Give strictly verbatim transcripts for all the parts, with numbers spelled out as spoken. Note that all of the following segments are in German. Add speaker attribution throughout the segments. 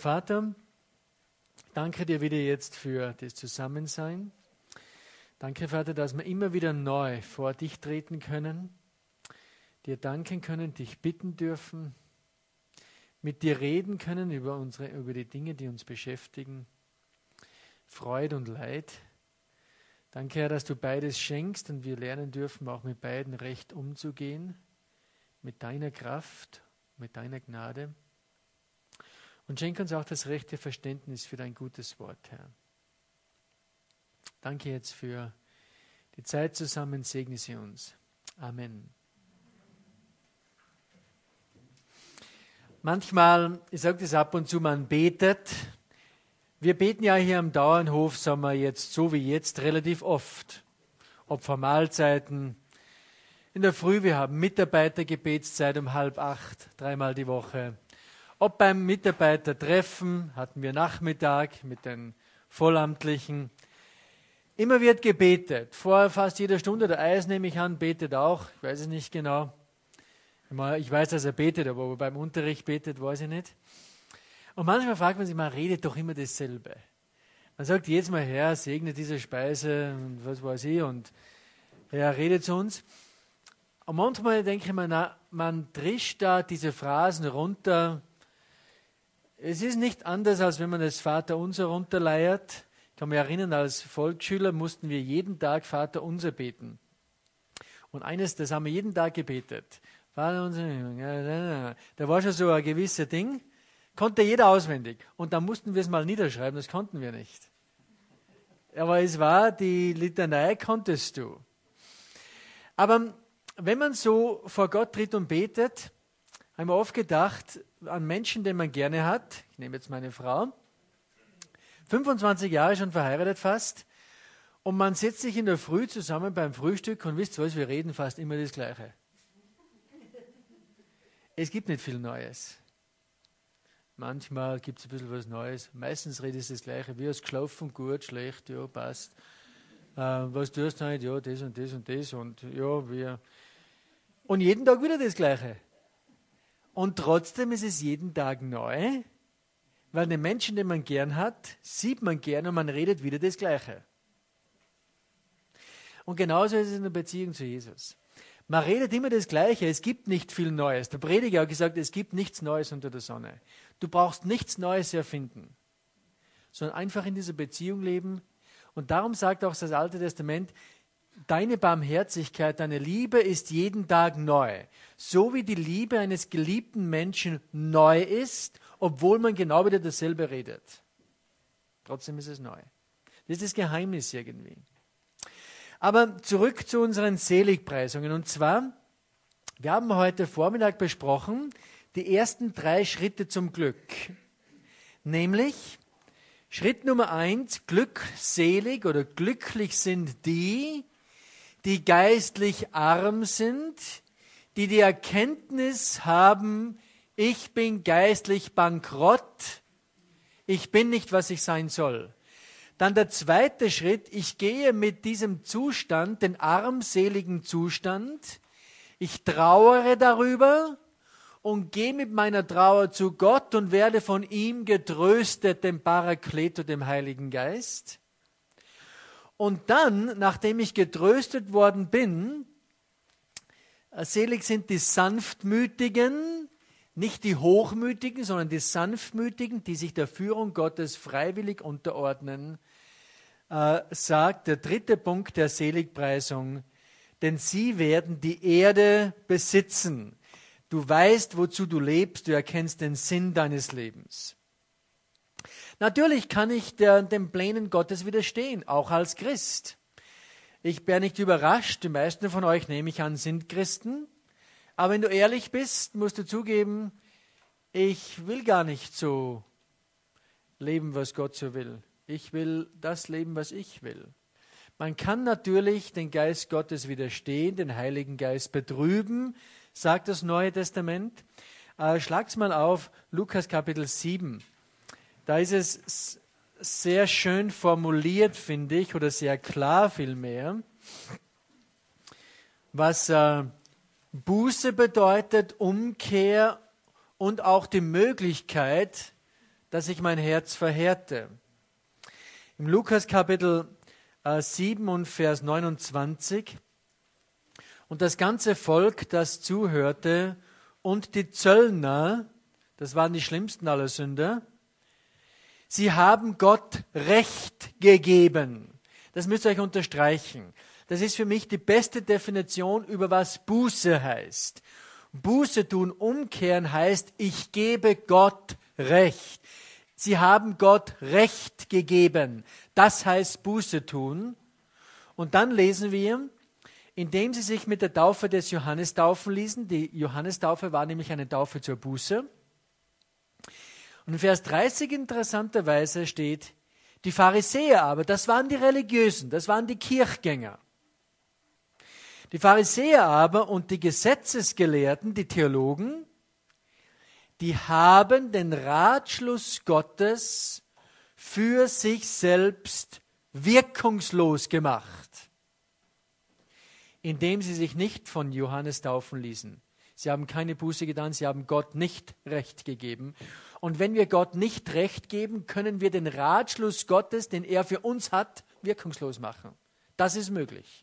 Speaker 1: Vater, danke dir wieder jetzt für das Zusammensein. Danke, Vater, dass wir immer wieder neu vor dich treten können, dir danken können, dich bitten dürfen, mit dir reden können über, unsere, über die Dinge, die uns beschäftigen, Freude und Leid. Danke, Herr, dass du beides schenkst und wir lernen dürfen, auch mit beiden recht umzugehen, mit deiner Kraft, mit deiner Gnade. Und schenk uns auch das rechte Verständnis für dein gutes Wort, Herr. Danke jetzt für die Zeit zusammen, segne sie uns. Amen. Manchmal, ich sage das ab und zu, man betet. Wir beten ja hier am Dauernhof, sagen wir jetzt so wie jetzt, relativ oft. Ob vor Mahlzeiten, in der Früh, wir haben Mitarbeitergebetszeit um halb acht, dreimal die Woche. Ob beim Mitarbeitertreffen hatten wir Nachmittag mit den Vollamtlichen. Immer wird gebetet. Vor fast jeder Stunde, der Eis nehme ich an, betet auch. Ich weiß es nicht genau. Ich weiß, dass er betet, aber ob er beim Unterricht betet, weiß ich nicht. Und manchmal fragt man sich, man redet doch immer dasselbe. Man sagt jedes Mal, Herr, segne diese Speise und was weiß ich und Herr, redet zu uns. Und manchmal denke ich mir, na, man trischt da diese Phrasen runter. Es ist nicht anders, als wenn man das Vaterunser runterleiert. Ich kann mich erinnern, als Volksschüler mussten wir jeden Tag Vaterunser beten. Und eines, das haben wir jeden Tag gebetet. Vaterunser, da war schon so ein gewisses Ding, konnte jeder auswendig. Und dann mussten wir es mal niederschreiben, das konnten wir nicht. Aber es war, die Litanei konntest du. Aber wenn man so vor Gott tritt und betet, haben wir oft gedacht an Menschen, den man gerne hat. Ich nehme jetzt meine Frau. fünfundzwanzig Jahre schon verheiratet fast. Und man setzt sich in der Früh zusammen beim Frühstück und wisst ihr was, wir reden fast immer das Gleiche. Es gibt nicht viel Neues. Manchmal gibt es ein bisschen was Neues. Meistens redet es das Gleiche. Wie hast du geschlafen? Gut, schlecht, ja, passt. Äh, was tust du heute? Ja, das und das und das. Und ja, wir. Und jeden Tag wieder das Gleiche. Und trotzdem ist es jeden Tag neu, weil den Menschen, den man gern hat, sieht man gern und man redet wieder das Gleiche. Und genauso ist es in der Beziehung zu Jesus. Man redet immer das Gleiche, es gibt nicht viel Neues. Der Prediger hat gesagt, es gibt nichts Neues unter der Sonne. Du brauchst nichts Neues erfinden, sondern einfach in dieser Beziehung leben. Und darum sagt auch das Alte Testament, deine Barmherzigkeit, deine Liebe ist jeden Tag neu. So wie die Liebe eines geliebten Menschen neu ist, obwohl man genau wieder dasselbe redet. Trotzdem ist es neu. Das ist das Geheimnis irgendwie. Aber zurück zu unseren Seligpreisungen. Und zwar, wir haben heute Vormittag besprochen, die ersten drei Schritte zum Glück. Nämlich, Schritt Nummer eins, glückselig oder glücklich sind die, die geistlich arm sind, die die Erkenntnis haben, ich bin geistlich bankrott, ich bin nicht, was ich sein soll. Dann der zweite Schritt, ich gehe mit diesem Zustand, den armseligen Zustand, ich trauere darüber und gehe mit meiner Trauer zu Gott und werde von ihm getröstet, dem Parakleto, dem Heiligen Geist. Und dann, nachdem ich getröstet worden bin, selig sind die Sanftmütigen, nicht die Hochmütigen, sondern die Sanftmütigen, die sich der Führung Gottes freiwillig unterordnen, äh, sagt der dritte Punkt der Seligpreisung, denn sie werden die Erde besitzen. Du weißt, wozu du lebst, du erkennst den Sinn deines Lebens. Natürlich kann ich der, den Plänen Gottes widerstehen, auch als Christ. Ich bin nicht überrascht, die meisten von euch, nehme ich an, sind Christen. Aber wenn du ehrlich bist, musst du zugeben, ich will gar nicht so leben, was Gott so will. Ich will das leben, was ich will. Man kann natürlich den Geist Gottes widerstehen, den Heiligen Geist betrüben, sagt das Neue Testament. Äh, schlagt's mal auf, Lukas Kapitel sieben. Da ist es sehr schön formuliert, finde ich, oder sehr klar vielmehr, was äh, Buße bedeutet, Umkehr und auch die Möglichkeit, dass ich mein Herz verhärte. Im Lukas Kapitel äh, sieben und Vers neunundzwanzig. Und das ganze Volk, das zuhörte, und die Zöllner, das waren die schlimmsten aller Sünder, sie haben Gott Recht gegeben. Das müsst ihr euch unterstreichen. Das ist für mich die beste Definition, über was Buße heißt. Buße tun, umkehren heißt, ich gebe Gott Recht. Sie haben Gott Recht gegeben. Das heißt Buße tun. Und dann lesen wir, indem sie sich mit der Taufe des Johannes taufen ließen. Die Johannestaufe war nämlich eine Taufe zur Buße. Und in Vers dreißig interessanterweise steht, die Pharisäer aber, das waren die Religiösen, das waren die Kirchgänger. Die Pharisäer aber und die Gesetzesgelehrten, die Theologen, die haben den Ratschluss Gottes für sich selbst wirkungslos gemacht, indem sie sich nicht von Johannes taufen ließen. Sie haben keine Buße getan, sie haben Gott nicht Recht gegeben. Und wenn wir Gott nicht Recht geben, können wir den Ratschluss Gottes, den er für uns hat, wirkungslos machen. Das ist möglich.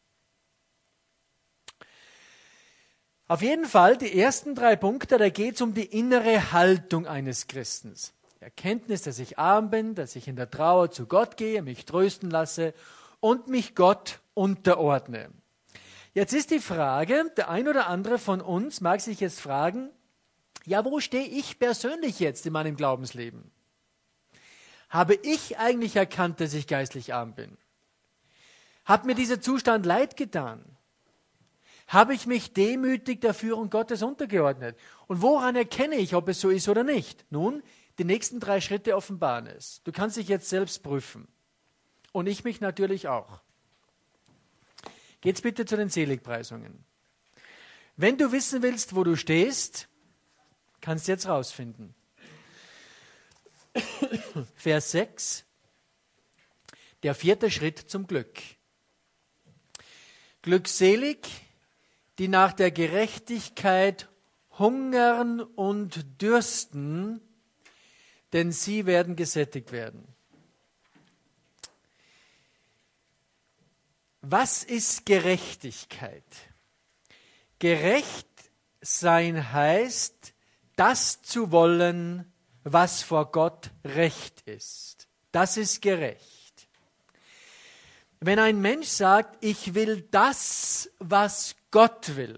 Speaker 1: Auf jeden Fall, die ersten drei Punkte, da geht es um die innere Haltung eines Christens. Erkenntnis, dass ich arm bin, dass ich in der Trauer zu Gott gehe, mich trösten lasse und mich Gott unterordne. Jetzt ist die Frage, der ein oder andere von uns mag sich jetzt fragen, ja, wo stehe ich persönlich jetzt in meinem Glaubensleben? Habe ich eigentlich erkannt, dass ich geistlich arm bin? Hat mir dieser Zustand leid getan? Habe ich mich demütig der Führung Gottes untergeordnet? Und woran erkenne ich, ob es so ist oder nicht? Nun, die nächsten drei Schritte offenbaren es. Du kannst dich jetzt selbst prüfen. Und ich mich natürlich auch. Geht's bitte zu den Seligpreisungen. Wenn du wissen willst, wo du stehst, kannst du jetzt rausfinden. Vers sechs, der vierte Schritt zum Glück. Glückselig, die nach der Gerechtigkeit hungern und dürsten, denn sie werden gesättigt werden. Was ist Gerechtigkeit? Gerecht sein heißt, das zu wollen, was vor Gott recht ist. Das ist gerecht. Wenn ein Mensch sagt, ich will das, was Gott will.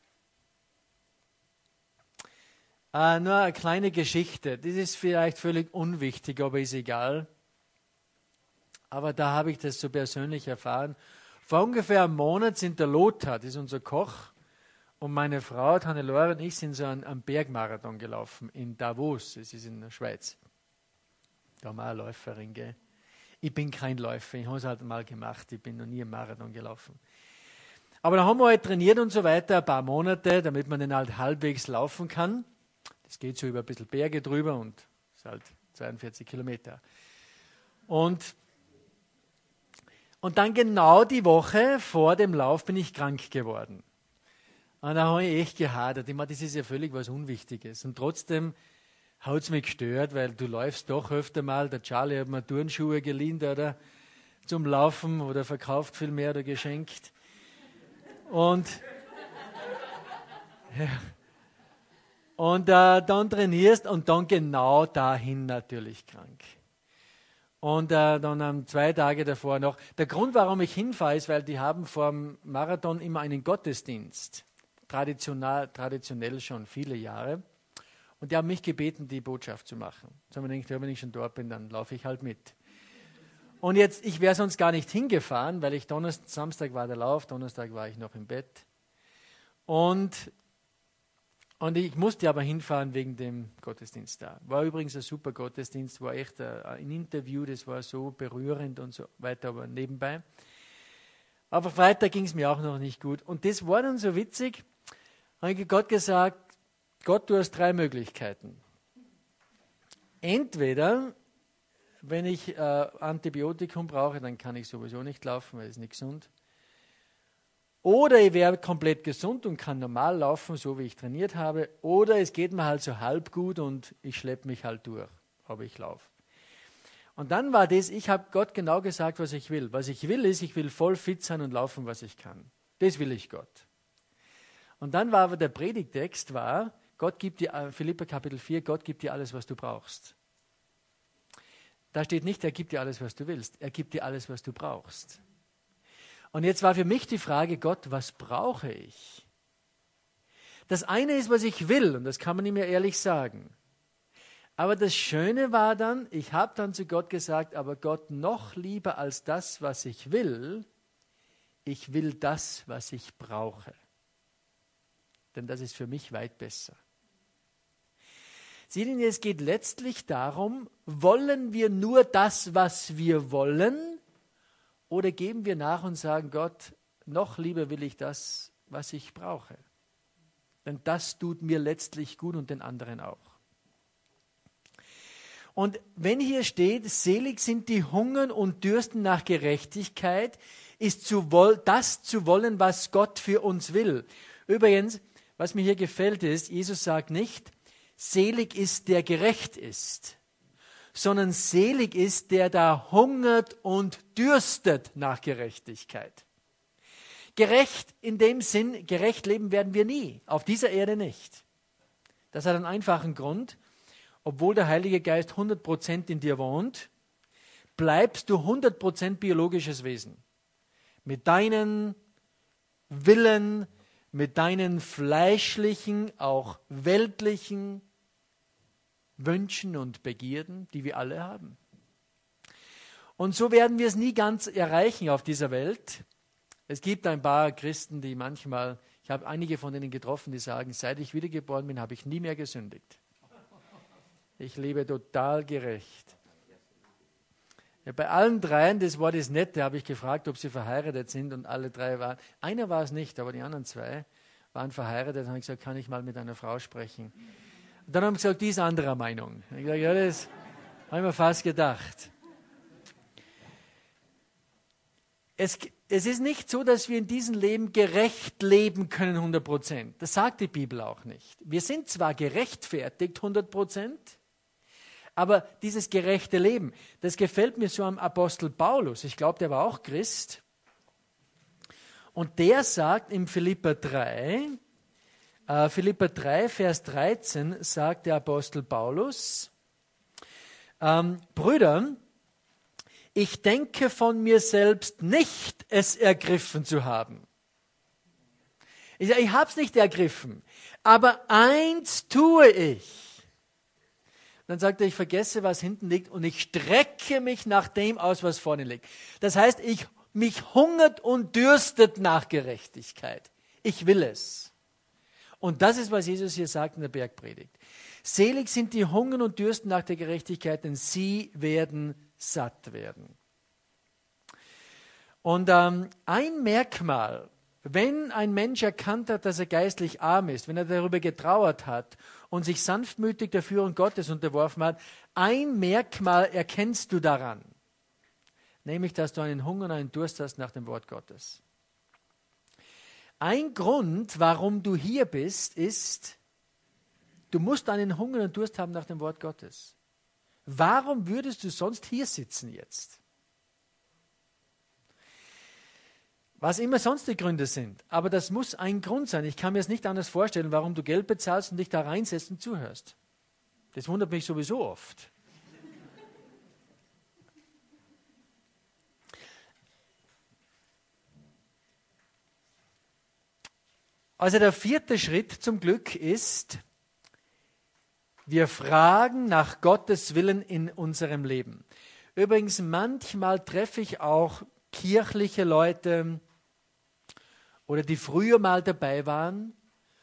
Speaker 1: Äh, nur eine kleine Geschichte, das ist vielleicht völlig unwichtig, aber ist egal. Aber da habe ich das so persönlich erfahren. Vor ungefähr einem Monat sind der Lothar, das ist unser Koch, und meine Frau, Hannelore und ich sind so einen, einen Bergmarathon gelaufen in Davos, das ist in der Schweiz. Da haben wir eine Läuferin, gell? Ich bin kein Läufer, ich habe es halt mal gemacht, ich bin noch nie einen Marathon gelaufen. Aber da haben wir halt trainiert und so weiter, ein paar Monate, damit man dann halt halbwegs laufen kann. Das geht so über ein bisschen Berge drüber und ist halt zweiundvierzig Kilometer. Und, und dann genau die Woche vor dem Lauf bin ich krank geworden. Und da habe ich echt gehadert. Ich meine, das ist ja völlig was Unwichtiges. Und trotzdem hat es mich gestört, weil du läufst doch öfter mal. Der Charlie hat mir Turnschuhe geliehen oder, zum Laufen oder verkauft viel mehr oder geschenkt. Und, ja. und äh, dann trainierst und dann genau dahin natürlich krank. Und äh, dann ähm, zwei Tage davor noch. Der Grund, warum ich hinfahre, ist, weil die haben vor dem Marathon immer einen Gottesdienst. Traditionell, traditionell schon viele Jahre. Und die haben mich gebeten, die Botschaft zu machen. Jetzt haben wir gedacht, wenn ich schon dort bin, dann laufe ich halt mit. Und jetzt, ich wäre sonst gar nicht hingefahren, weil ich Donnerstag, Samstag war der Lauf, Donnerstag war ich noch im Bett. Und, und ich musste aber hinfahren wegen dem Gottesdienst da. War übrigens ein super Gottesdienst, war echt ein, ein Interview, das war so berührend und so weiter, aber nebenbei. Aber Freitag ging es mir auch noch nicht gut. Und das war dann so witzig, habe ich Gott gesagt, Gott, du hast drei Möglichkeiten. Entweder, wenn ich äh, Antibiotikum brauche, dann kann ich sowieso nicht laufen, weil es nicht gesund. Oder ich wäre komplett gesund und kann normal laufen, so wie ich trainiert habe. Oder es geht mir halt so halb gut und ich schleppe mich halt durch. aber ich laufe. Und dann war das, ich habe Gott genau gesagt, was ich will. Was ich will, ist, ich will voll fit sein und laufen, was ich kann. Das will ich Gott. Und dann war aber der Predigtext, war, Gott gibt dir, Philipper Kapitel vier, Gott gibt dir alles, was du brauchst. Da steht nicht, er gibt dir alles, was du willst. Er gibt dir alles, was du brauchst. Und jetzt war für mich die Frage, Gott, was brauche ich? Das eine ist, was ich will, und das kann man ihm ja ehrlich sagen. Aber das Schöne war dann, ich habe dann zu Gott gesagt, aber Gott, noch lieber als das, was ich will, ich will das, was ich brauche. Denn das ist für mich weit besser. Seht ihr, es geht letztlich darum, wollen wir nur das, was wir wollen, oder geben wir nach und sagen, Gott, noch lieber will ich das, was ich brauche. Denn das tut mir letztlich gut und den anderen auch. Und wenn hier steht, selig sind die hungern und dürsten nach Gerechtigkeit, ist zu woll, das zu wollen, was Gott für uns will. Übrigens, was mir hier gefällt ist, Jesus sagt nicht, selig ist, der gerecht ist, sondern selig ist, der da hungert und dürstet nach Gerechtigkeit. Gerecht in dem Sinn, gerecht leben werden wir nie, auf dieser Erde nicht. Das hat einen einfachen Grund. Obwohl der Heilige Geist hundert Prozent in dir wohnt, bleibst du hundert Prozent biologisches Wesen. Mit deinen Willen, mit deinen fleischlichen, auch weltlichen Wünschen und Begierden, die wir alle haben. Und so werden wir es nie ganz erreichen auf dieser Welt. Es gibt ein paar Christen, die manchmal, ich habe einige von denen getroffen, die sagen, seit ich wiedergeboren bin, habe ich nie mehr gesündigt. Ich lebe total gerecht. Ja, bei allen dreien, das war das Nette, habe ich gefragt, ob sie verheiratet sind, und alle drei waren. Einer war es nicht, aber die anderen zwei waren verheiratet. Dann habe ich gesagt, kann ich mal mit einer Frau sprechen? Und dann haben sie gesagt, die ist anderer Meinung. Ich gesagt, ja, das habe ich mir fast gedacht. Es, es ist nicht so, dass wir in diesem Leben gerecht leben können, hundert Prozent. Das sagt die Bibel auch nicht. Wir sind zwar gerechtfertigt, hundert Prozent, aber dieses gerechte Leben, das gefällt mir so am Apostel Paulus. Ich glaube, der war auch Christ. Und der sagt im Philipper drei, äh, Philipper drei, Vers dreizehn, sagt der Apostel Paulus, ähm, Brüder, ich denke von mir selbst nicht, es ergriffen zu haben. Ich sage, ich habe es nicht ergriffen, aber eins tue ich. Dann sagt er, ich vergesse, was hinten liegt, und ich strecke mich nach dem aus, was vorne liegt. Das heißt, ich, mich hungert und dürstet nach Gerechtigkeit. Ich will es. Und das ist, was Jesus hier sagt in der Bergpredigt. Selig sind die hungern und dürsten nach der Gerechtigkeit, denn sie werden satt werden. Und ähm, ein Merkmal, wenn ein Mensch erkannt hat, dass er geistlich arm ist, wenn er darüber getrauert hat und sich sanftmütig der Führung Gottes unterworfen hat, ein Merkmal erkennst du daran, nämlich, dass du einen Hunger und einen Durst hast nach dem Wort Gottes. Ein Grund, warum du hier bist, ist, du musst einen Hunger und Durst haben nach dem Wort Gottes. Warum würdest du sonst hier sitzen jetzt? Was immer sonst die Gründe sind. Aber das muss ein Grund sein. Ich kann mir es nicht anders vorstellen, warum du Geld bezahlst und dich da reinsetzt und zuhörst. Das wundert mich sowieso oft. Also der vierte Schritt zum Glück ist, wir fragen nach Gottes Willen in unserem Leben. Übrigens, manchmal treffe ich auch kirchliche Leute oder die früher mal dabei waren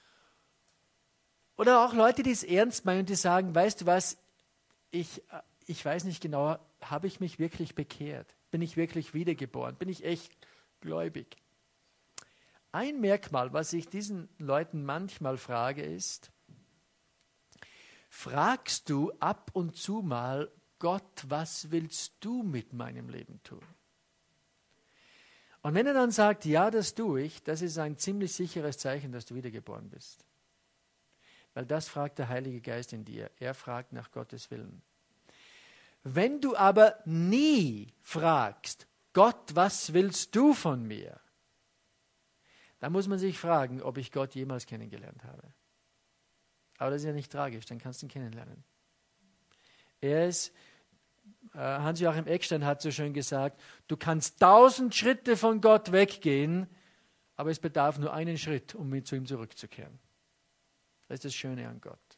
Speaker 1: oder auch Leute, die es ernst meinen und die sagen, weißt du was, ich, ich weiß nicht genau, habe ich mich wirklich bekehrt? Bin ich wirklich wiedergeboren? Bin ich echt gläubig? Ein Merkmal, was ich diesen Leuten manchmal frage, ist, fragst du ab und zu mal, Gott, was willst du mit meinem Leben tun? Und wenn er dann sagt, ja, das tue ich, das ist ein ziemlich sicheres Zeichen, dass du wiedergeboren bist. Weil das fragt der Heilige Geist in dir. Er fragt nach Gottes Willen. Wenn du aber nie fragst, Gott, was willst du von mir? Dann muss man sich fragen, ob ich Gott jemals kennengelernt habe. Aber das ist ja nicht tragisch, dann kannst du ihn kennenlernen. Er ist, äh, Hans-Joachim Eckstein hat so schön gesagt, du kannst tausend Schritte von Gott weggehen, aber es bedarf nur einen Schritt, um zu ihm zurückzukehren. Das ist das Schöne an Gott.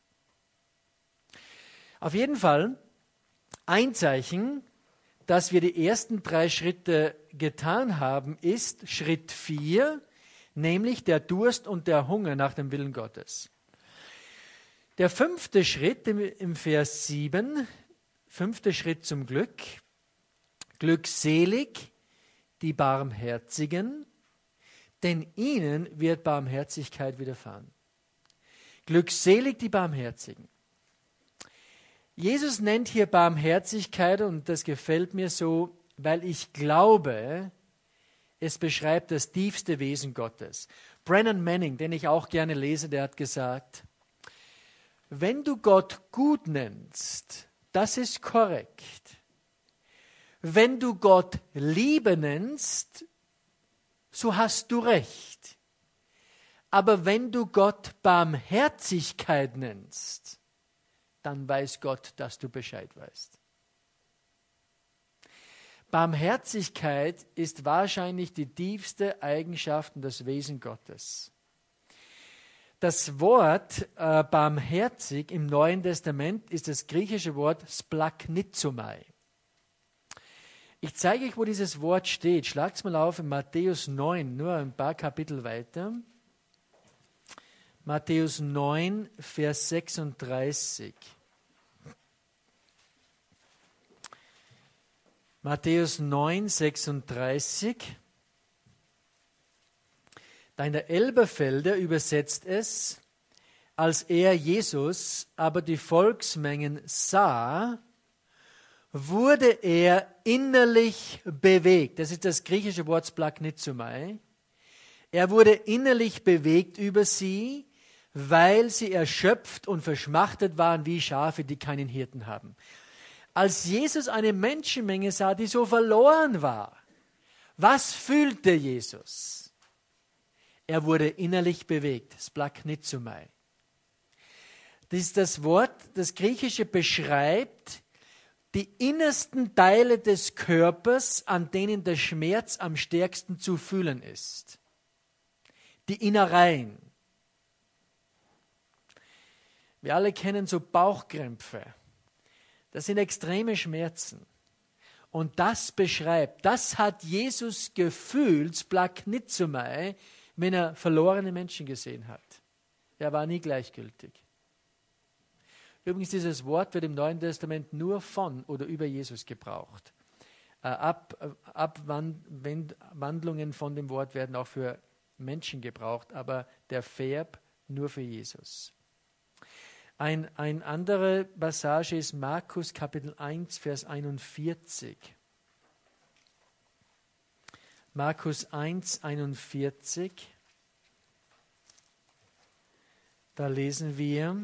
Speaker 1: Auf jeden Fall, ein Zeichen, dass wir die ersten drei Schritte getan haben, ist Schritt vier, nämlich der Durst und der Hunger nach dem Willen Gottes. Der fünfte Schritt im, im Vers sieben, fünfte Schritt zum Glück, glückselig die Barmherzigen, denn ihnen wird Barmherzigkeit widerfahren. Glückselig die Barmherzigen. Jesus nennt hier Barmherzigkeit, und das gefällt mir so, weil ich glaube, es beschreibt das tiefste Wesen Gottes. Brennan Manning, den ich auch gerne lese, der hat gesagt, wenn du Gott gut nennst, das ist korrekt. Wenn du Gott Liebe nennst, so hast du recht. Aber wenn du Gott Barmherzigkeit nennst, dann weiß Gott, dass du Bescheid weißt. Barmherzigkeit ist wahrscheinlich die tiefste Eigenschaft und das Wesen Gottes. Das Wort äh, barmherzig im Neuen Testament ist das griechische Wort splagchnizomai. Ich zeige euch, wo dieses Wort steht. Schlagt es mal auf in Matthäus neun, nur ein paar Kapitel weiter. Matthäus neun, Vers sechsunddreißig. Matthäus neun, sechsunddreißig. Da in der Elberfelder übersetzt es, als er, Jesus, aber die Volksmengen sah, wurde er innerlich bewegt. Das ist das griechische Wort splagchnizomai. Er wurde innerlich bewegt über sie, weil sie erschöpft und verschmachtet waren wie Schafe, die keinen Hirten haben. Als Jesus eine Menschenmenge sah, die so verloren war, was fühlte Jesus? Er wurde innerlich bewegt, splagchnizomai. Das ist das Wort, das Griechische beschreibt die innersten Teile des Körpers, an denen der Schmerz am stärksten zu fühlen ist. Die Innereien. Wir alle kennen so Bauchkrämpfe. Das sind extreme Schmerzen. Und das beschreibt, das hat Jesus gefühlt, splagchnizomai, wenn er verlorene Menschen gesehen hat. Er war nie gleichgültig. Übrigens, dieses Wort wird im Neuen Testament nur von oder über Jesus gebraucht. Ab, Abwandlungen von dem Wort werden auch für Menschen gebraucht, aber der Verb nur für Jesus. Ein, ein andere Passage ist Markus Kapitel eins, Vers einundvierzig. Markus eins, einundvierzig. Da lesen wir,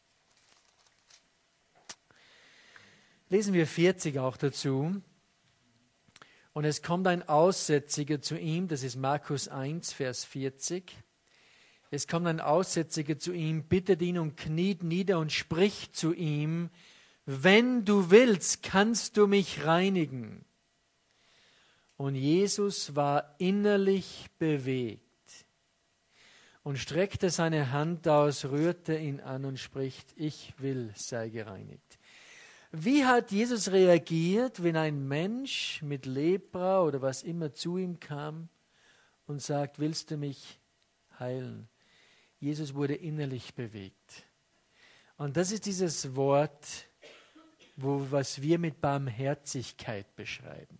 Speaker 1: lesen wir vierzig auch dazu. Und es kommt ein Aussätziger zu ihm, das ist Markus eins, Vers vierzig. Es kommt ein Aussätziger zu ihm, bittet ihn und kniet nieder und spricht zu ihm, wenn du willst, kannst du mich reinigen. Und Jesus war innerlich bewegt und streckte seine Hand aus, rührte ihn an und spricht, ich will, sei gereinigt. Wie hat Jesus reagiert, wenn ein Mensch mit Lepra oder was immer zu ihm kam und sagt, willst du mich heilen? Jesus wurde innerlich bewegt. Und das ist dieses Wort, wo, was wir mit Barmherzigkeit beschreiben.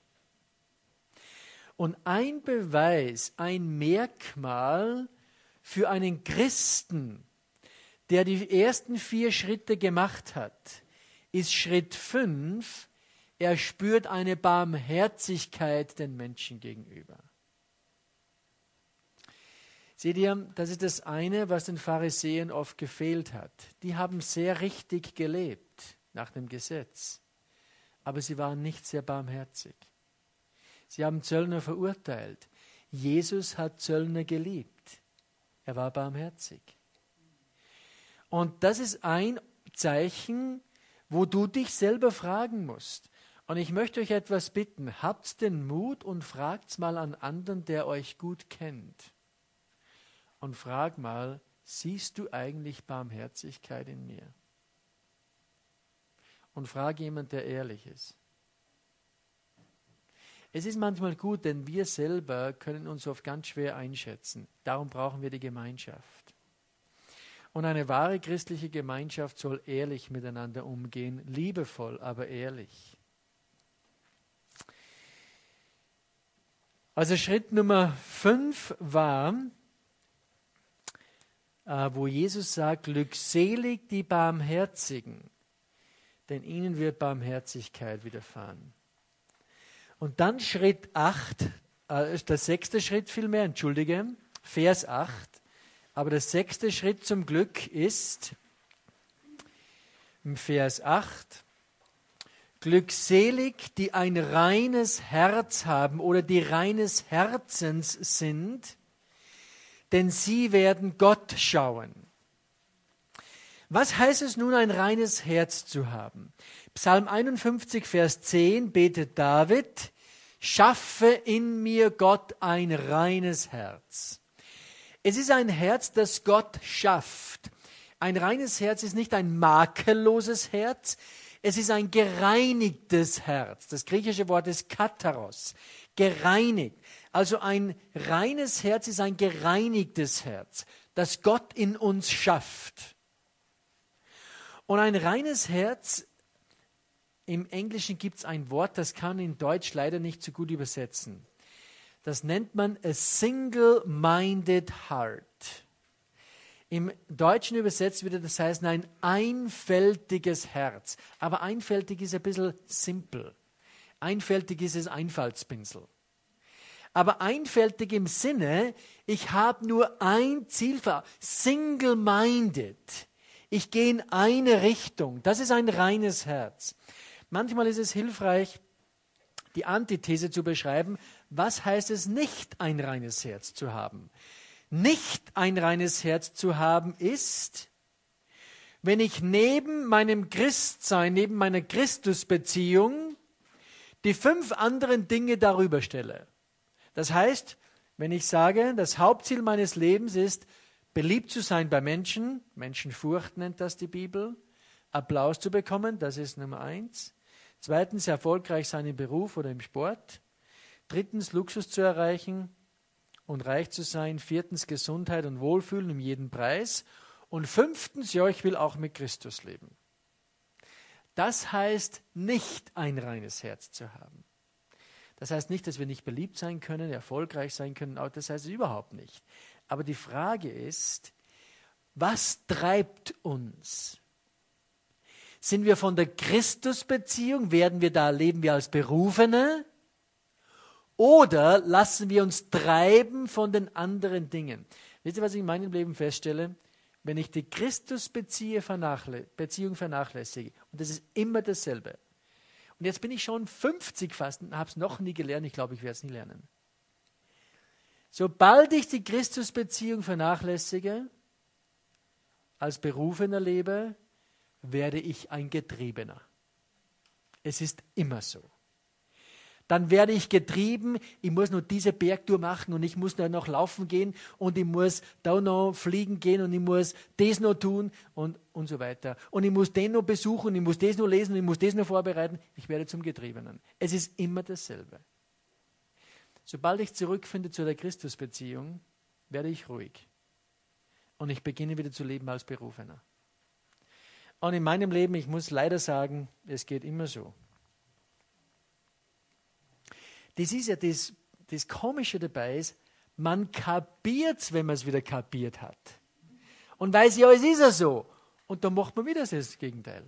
Speaker 1: Und ein Beweis, ein Merkmal für einen Christen, der die ersten vier Schritte gemacht hat, ist Schritt fünf, er spürt eine Barmherzigkeit den Menschen gegenüber. Seht ihr, das ist das eine, was den Pharisäern oft gefehlt hat. Die haben sehr richtig gelebt nach dem Gesetz. aber sie waren nicht sehr barmherzig. Sie haben Zöllner verurteilt. Jesus hat Zöllner geliebt. Er war barmherzig. Und das ist ein Zeichen, wo du dich selber fragen musst. Und ich möchte euch etwas bitten. Habt den Mut und fragt mal an anderen, der euch gut kennt. Und frag mal, siehst du eigentlich Barmherzigkeit in mir? Und frag jemand, der ehrlich ist. Es ist manchmal gut, denn wir selber können uns oft ganz schwer einschätzen. Darum brauchen wir die Gemeinschaft. Und eine wahre christliche Gemeinschaft soll ehrlich miteinander umgehen, liebevoll, aber ehrlich. Also Schritt Nummer fünf war, äh, wo Jesus sagt, glückselig die Barmherzigen, denn ihnen wird Barmherzigkeit widerfahren. Und dann Schritt acht, äh, der sechste Schritt vielmehr, entschuldige, Vers acht. Aber der sechste Schritt zum Glück ist, im Vers acht, glückselig, die ein reines Herz haben oder die reines Herzens sind, denn sie werden Gott schauen. Was heißt es nun, ein reines Herz zu haben? Psalm einundfünfzig, Vers zehn betet David, schaffe in mir Gott ein reines Herz. Es ist ein Herz, das Gott schafft. Ein reines Herz ist nicht ein makelloses Herz, es ist ein gereinigtes Herz. Das griechische Wort ist katharos, gereinigt. Also ein reines Herz ist ein gereinigtes Herz, das Gott in uns schafft. Und ein reines Herz, im Englischen gibt es ein Wort, das kann in Deutsch leider nicht so gut übersetzen. Das nennt man a single-minded heart. Im Deutschen übersetzt würde das heißen ein einfältiges Herz. Aber einfältig ist ein bisschen simpel. Einfältig ist es Einfaltspinsel. Aber einfältig im Sinne, ich habe nur ein Ziel, single-minded. Ich gehe in eine Richtung. Das ist ein reines Herz. Manchmal ist es hilfreich, die Antithese zu beschreiben. Was heißt es nicht, ein reines Herz zu haben? Nicht ein reines Herz zu haben ist, wenn ich neben meinem Christsein, neben meiner Christusbeziehung die fünf anderen Dinge darüber stelle. Das heißt, wenn ich sage, das Hauptziel meines Lebens ist, beliebt zu sein bei Menschen, Menschenfurcht nennt das die Bibel, Applaus zu bekommen, das ist Nummer eins. Zweitens, erfolgreich sein im Beruf oder im Sport. Drittens, Luxus zu erreichen und reich zu sein. Viertens, Gesundheit und Wohlfühlen um jeden Preis. Und fünftens, ja, ich will auch mit Christus leben. Das heißt nicht, ein reines Herz zu haben. Das heißt nicht, dass wir nicht beliebt sein können, erfolgreich sein können, das heißt es überhaupt nicht. Aber die Frage ist, was treibt uns? Sind wir von der Christusbeziehung, werden wir da, leben wir als Berufene? Oder lassen wir uns treiben von den anderen Dingen? Wisst ihr, was ich in meinem Leben feststelle? Wenn ich die Christusbeziehung vernachlässige, und das ist immer dasselbe. Und jetzt bin ich schon fünfzig fast und habe es noch nie gelernt, ich glaube, ich werde es nie lernen. Sobald ich die Christusbeziehung vernachlässige, als Berufener lebe, werde ich ein Getriebener. Es ist immer so. Dann werde ich getrieben, ich muss nur diese Bergtour machen und ich muss nur noch laufen gehen und ich muss da noch fliegen gehen und ich muss das noch tun und, und so weiter. Und ich muss den noch besuchen und ich muss das noch lesen und ich muss das noch vorbereiten. Ich werde zum Getriebenen. Es ist immer dasselbe. Sobald ich zurückfinde zu der Christusbeziehung, werde ich ruhig. Und ich beginne wieder zu leben als Berufener. Und in meinem Leben, ich muss leider sagen, es geht immer so. Das ist ja das, das Komische dabei ist, man kapiert es, wenn man es wieder kapiert hat. Und weiß, ja, es ist ja so. Und dann macht man wieder das Gegenteil.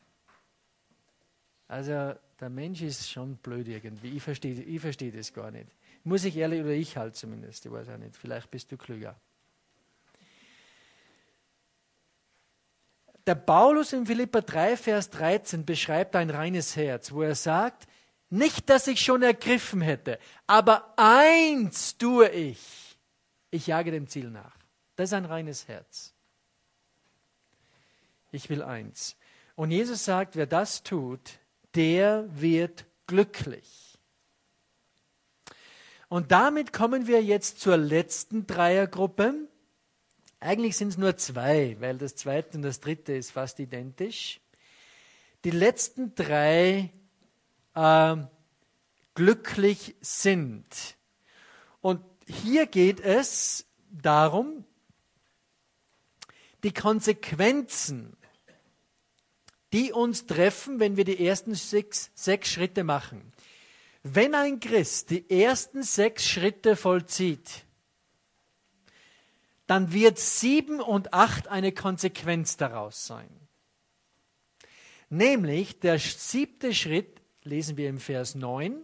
Speaker 1: Also der Mensch ist schon blöd irgendwie. Ich verstehe ich versteh das gar nicht. Muss ich ehrlich, oder ich halt zumindest, ich weiß auch nicht. Vielleicht bist du klüger. Der Paulus in Philipper drei, Vers dreizehn beschreibt ein reines Herz, wo er sagt, nicht, dass ich schon ergriffen hätte, aber eins tue ich. Ich jage dem Ziel nach. Das ist ein reines Herz. Ich will eins. Und Jesus sagt, wer das tut, der wird glücklich. Und damit kommen wir jetzt zur letzten Dreiergruppe. Eigentlich sind es nur zwei, weil das zweite und das dritte ist fast identisch. Die letzten drei äh, glücklich sind. Und hier geht es darum, die Konsequenzen, die uns treffen, wenn wir die ersten sechs, sechs Schritte machen. Wenn ein Christ die ersten sechs Schritte vollzieht, dann wird sieben und acht eine Konsequenz daraus sein. Nämlich der siebte Schritt, lesen wir im Vers neun,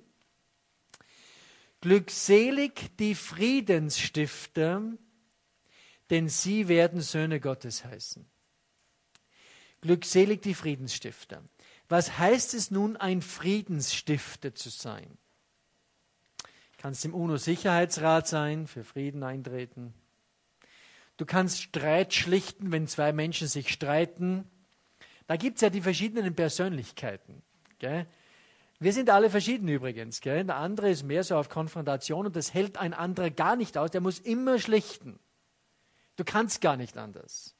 Speaker 1: glückselig die Friedensstifter, denn sie werden Söhne Gottes heißen. Glückselig die Friedensstifter. Was heißt es nun, ein Friedensstifter zu sein? Du kannst im UNO-Sicherheitsrat sein, für Frieden eintreten. Du kannst Streit schlichten, wenn zwei Menschen sich streiten. Da gibt es ja die verschiedenen Persönlichkeiten. Gell? Wir sind alle verschieden übrigens. Gell? Der andere ist mehr so auf Konfrontation und das hält ein anderer gar nicht aus. Der muss immer schlichten. Du kannst gar nicht anders.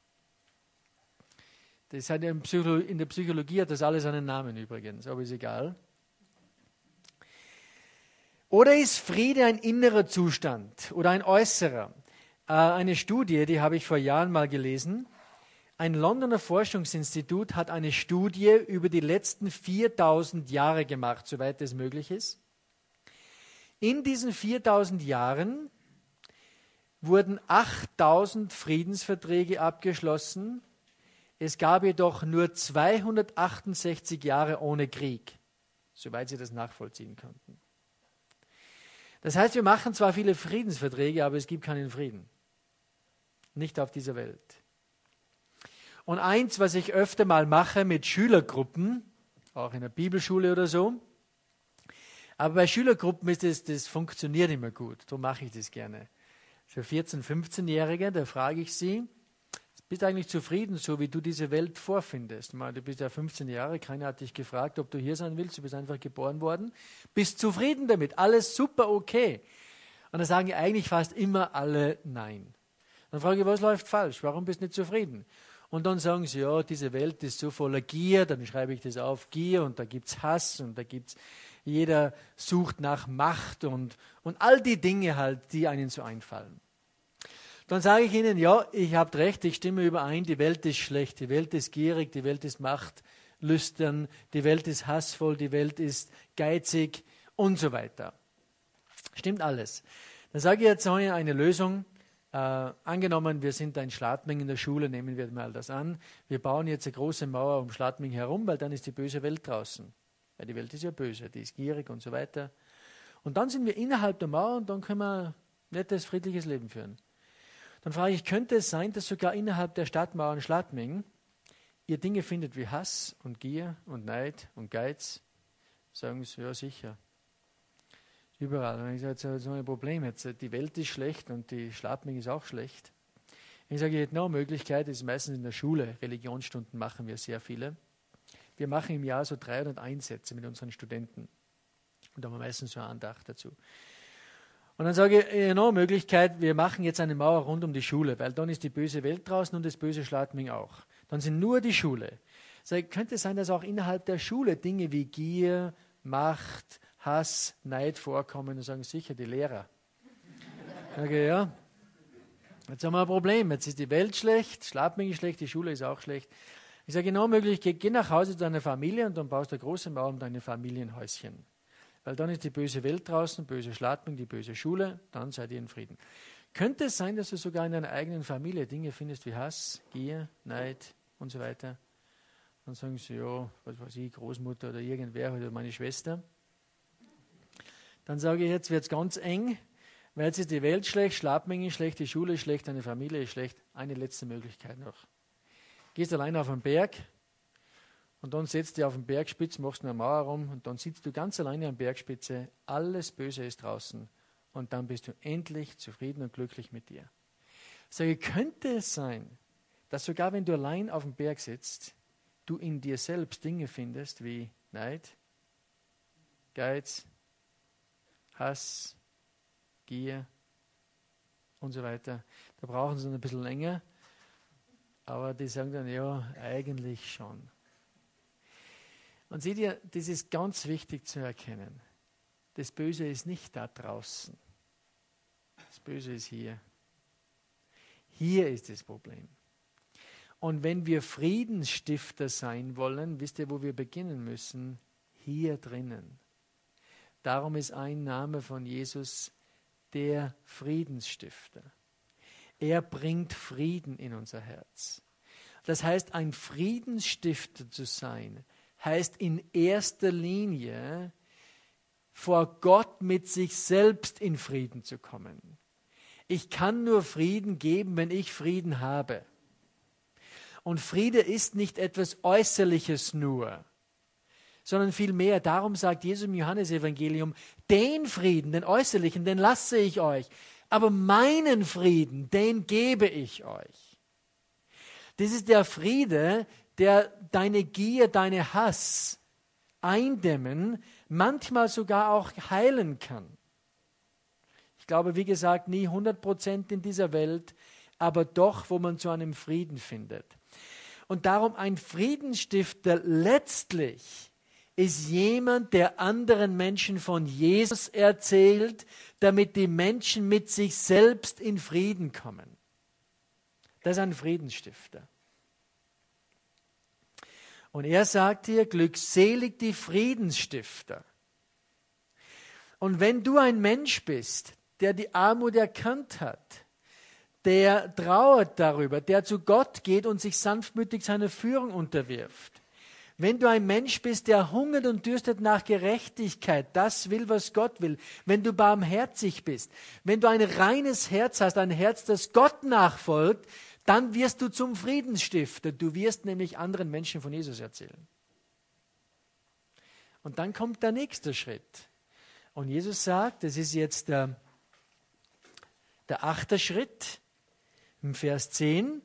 Speaker 1: Das hat in der Psychologie hat das alles einen Namen übrigens, aber ist egal. Oder ist Friede ein innerer Zustand oder ein äußerer? Äh, eine Studie, die habe ich vor Jahren mal gelesen. Ein Londoner Forschungsinstitut hat eine Studie über die letzten viertausend Jahre gemacht, soweit es möglich ist. In diesen viertausend Jahren wurden achttausend Friedensverträge abgeschlossen. Es gab jedoch nur zweihundertachtundsechzig Jahre ohne Krieg, soweit sie das nachvollziehen konnten. Das heißt, wir machen zwar viele Friedensverträge, aber es gibt keinen Frieden. Nicht auf dieser Welt. Und eins, was ich öfter mal mache mit Schülergruppen, auch in der Bibelschule oder so, aber bei Schülergruppen ist das, das funktioniert immer gut, darum mache ich das gerne. Für vierzehn-, fünfzehnjährige, da frage ich sie, bist du eigentlich zufrieden, so wie du diese Welt vorfindest? Du bist ja fünfzehn Jahre, keiner hat dich gefragt, ob du hier sein willst, du bist einfach geboren worden. Bist zufrieden damit, alles super okay. Und dann sagen eigentlich fast immer alle Nein. Dann frage ich, was läuft falsch? Warum bist du nicht zufrieden? Und dann sagen sie, ja, diese Welt ist so voller Gier, dann schreibe ich das auf, Gier, und da gibt es Hass und da gibt es, jeder sucht nach Macht und, und all die Dinge halt, die einem so einfallen. Dann sage ich ihnen, ja, ich habe recht, ich stimme überein, die Welt ist schlecht, die Welt ist gierig, die Welt ist machtlüstern, die Welt ist hassvoll, die Welt ist geizig und so weiter. Stimmt alles. Dann sage ich jetzt eine Lösung. Äh, angenommen, wir sind ein Schladming in der Schule, nehmen wir mal das an. Wir bauen jetzt eine große Mauer um Schladming herum, weil dann ist die böse Welt draußen. Weil die Welt ist ja böse, die ist gierig und so weiter. Und dann sind wir innerhalb der Mauer und dann können wir ein nettes, friedliches Leben führen. Dann frage ich, könnte es sein, dass sogar innerhalb der Stadtmauern Schladming ihr Dinge findet wie Hass und Gier und Neid und Geiz? Sagen sie, ja sicher. Überall. Und ich sage, das ist so ein Problem jetzt. Die Welt ist schlecht und die Schladming ist auch schlecht. Ich sage, ich hätte noch eine Möglichkeit, das ist meistens in der Schule, Religionsstunden machen wir sehr viele. Wir machen im Jahr so dreihundert Einsätze mit unseren Studenten. Und da haben wir meistens so eine Andacht dazu. Und dann sage ich, noch eine Möglichkeit, wir machen jetzt eine Mauer rund um die Schule, weil dann ist die böse Welt draußen und das böse Schladming auch. Dann sind nur die Schule. Sage, könnte es sein, dass auch innerhalb der Schule Dinge wie Gier, Macht, Hass, Neid vorkommen? Und sagen sicher die Lehrer. Sage, ja, jetzt haben wir ein Problem. Jetzt ist die Welt schlecht, Schladming ist schlecht, die Schule ist auch schlecht. Ich sage, genau möglich, geh, geh nach Hause zu deiner Familie und dann baust du eine große Mauer um deine Familienhäuschen. Weil dann ist die böse Welt draußen, böse Schladming, die böse Schule, dann seid ihr in Frieden. Könnte es sein, dass du sogar in deiner eigenen Familie Dinge findest wie Hass, Gier, Neid und so weiter? Dann sagen sie, ja, was weiß ich, Großmutter oder irgendwer oder meine Schwester. Dann sage ich, jetzt wird es ganz eng, weil jetzt ist die Welt schlecht, Schladming ist schlecht, die Schule ist schlecht, deine Familie ist schlecht. Eine letzte Möglichkeit noch. Gehst alleine auf einen Berg und dann setzt du auf den Bergspitze, machst eine Mauer rum und dann sitzt du ganz alleine an der Bergspitze, alles Böse ist draußen und dann bist du endlich zufrieden und glücklich mit dir. Sage, könnte es sein, dass sogar wenn du allein auf dem Berg sitzt, du in dir selbst Dinge findest wie Neid, Geiz, Hass, Gier und so weiter. Da brauchen sie ein bisschen länger, aber die sagen dann, ja, eigentlich schon. Und seht ihr, das ist ganz wichtig zu erkennen. Das Böse ist nicht da draußen. Das Böse ist hier. Hier ist das Problem. Und wenn wir Friedensstifter sein wollen, wisst ihr, wo wir beginnen müssen? Hier drinnen. Darum ist ein Name von Jesus der Friedensstifter. Er bringt Frieden in unser Herz. Das heißt, ein Friedensstifter zu sein, heißt in erster Linie vor Gott mit sich selbst in Frieden zu kommen. Ich kann nur Frieden geben, wenn ich Frieden habe. Und Friede ist nicht etwas Äußerliches nur, sondern vielmehr, darum sagt Jesus im Johannesevangelium, den Frieden, den äußerlichen, den lasse ich euch, aber meinen Frieden, den gebe ich euch. Das ist der Friede, der deine Gier, deine Hass eindämmen, manchmal sogar auch heilen kann. Ich glaube, wie gesagt, nie hundert Prozent in dieser Welt, aber doch, wo man zu einem Frieden findet. Und darum ein Friedensstifter letztlich ist jemand, der anderen Menschen von Jesus erzählt, damit die Menschen mit sich selbst in Frieden kommen. Das ist ein Friedensstifter. Und er sagt hier, glückselig die Friedensstifter. Und wenn du ein Mensch bist, der die Armut erkannt hat, der trauert darüber, der zu Gott geht und sich sanftmütig seiner Führung unterwirft, wenn du ein Mensch bist, der hungert und dürstet nach Gerechtigkeit, das will, was Gott will, wenn du barmherzig bist, wenn du ein reines Herz hast, ein Herz, das Gott nachfolgt, dann wirst du zum Friedensstifter. Du wirst nämlich anderen Menschen von Jesus erzählen. Und dann kommt der nächste Schritt. Und Jesus sagt, das ist jetzt der, der achte Schritt, im Vers zehn,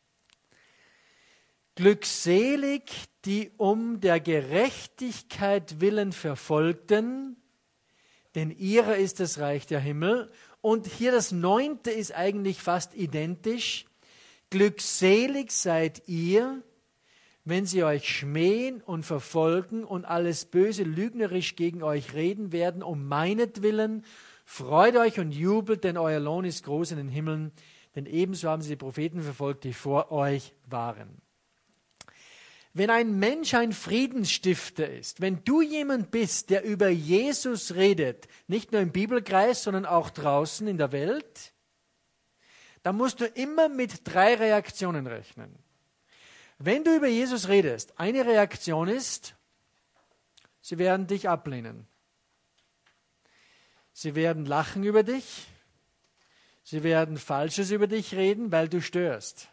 Speaker 1: glückselig, die um der Gerechtigkeit willen Verfolgten, denn ihrer ist das Reich der Himmel. Und hier das neunte ist eigentlich fast identisch. Glückselig seid ihr, wenn sie euch schmähen und verfolgen und alles Böse lügnerisch gegen euch reden werden, um meinetwillen. Freut euch und jubelt, denn euer Lohn ist groß in den Himmeln, denn ebenso haben sie die Propheten verfolgt, die vor euch waren. Wenn ein Mensch ein Friedensstifter ist, wenn du jemand bist, der über Jesus redet, nicht nur im Bibelkreis, sondern auch draußen in der Welt, dann musst du immer mit drei Reaktionen rechnen. Wenn du über Jesus redest, eine Reaktion ist, sie werden dich ablehnen. Sie werden lachen über dich. Sie werden Falsches über dich reden, weil du störst.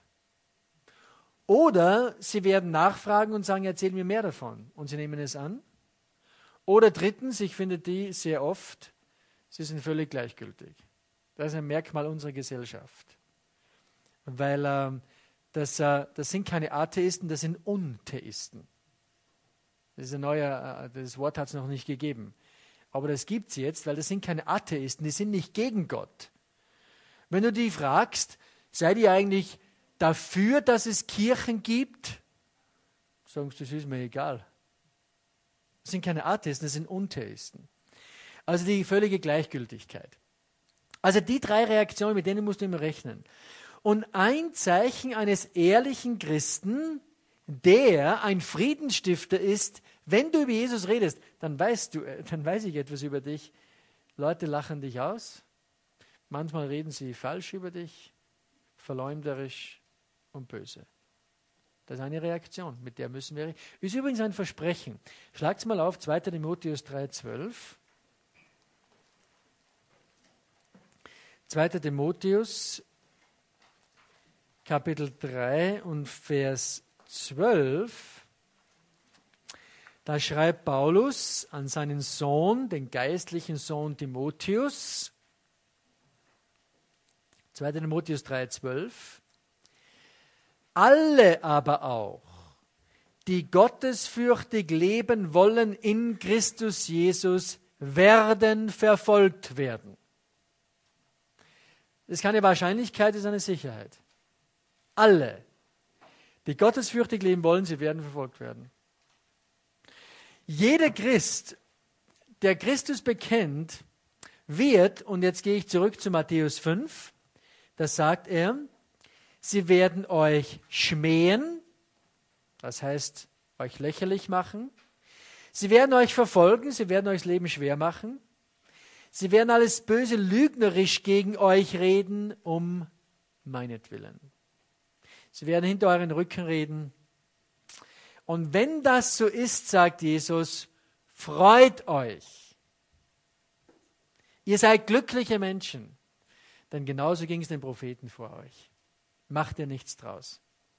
Speaker 1: Oder sie werden nachfragen und sagen, erzähl mir mehr davon. Und sie nehmen es an. Oder drittens, ich finde die sehr oft, sie sind völlig gleichgültig. Das ist ein Merkmal unserer Gesellschaft. Weil äh, das, äh, das sind keine Atheisten, das sind Untheisten. Das ist ein neuer, äh, das Wort hat es noch nicht gegeben. Aber das gibt es jetzt, weil das sind keine Atheisten, die sind nicht gegen Gott. Wenn du die fragst, seid ihr eigentlich dafür, dass es Kirchen gibt? Sagst du, das ist mir egal. Das sind keine Atheisten, das sind Untheisten. Also die völlige Gleichgültigkeit. Also die drei Reaktionen, mit denen musst du immer rechnen. Und ein Zeichen eines ehrlichen Christen, der ein Friedensstifter ist, wenn du über Jesus redest, dann weißt du, dann weiß ich etwas über dich. Leute lachen dich aus. Manchmal reden sie falsch über dich, verleumderisch und böse. Das ist eine Reaktion, mit der müssen wir reden. Ist übrigens ein Versprechen. Schlagt's mal auf, zweiter Timotheus drei zwölf. zweiter Timotheus, Kapitel drei und Vers zwölf, da schreibt Paulus an seinen Sohn, den geistlichen Sohn Timotheus, zweiter Timotheus drei, zwölf, alle aber auch, die gottesfürchtig leben wollen in Christus Jesus, werden verfolgt werden. Das ist keine Wahrscheinlichkeit, das ist eine Sicherheit. Alle, die gottesfürchtig leben wollen, sie werden verfolgt werden. Jeder Christ, der Christus bekennt, wird, und jetzt gehe ich zurück zu Matthäus fünf, da sagt er, sie werden euch schmähen, das heißt, euch lächerlich machen. Sie werden euch verfolgen, sie werden euch das Leben schwer machen. Sie werden alles Böse lügnerisch gegen euch reden, um meinetwillen. Sie werden hinter euren Rücken reden. Und wenn das so ist, sagt Jesus, freut euch. Ihr seid glückliche Menschen, denn genauso ging es den Propheten vor euch. Macht ihr nichts draus.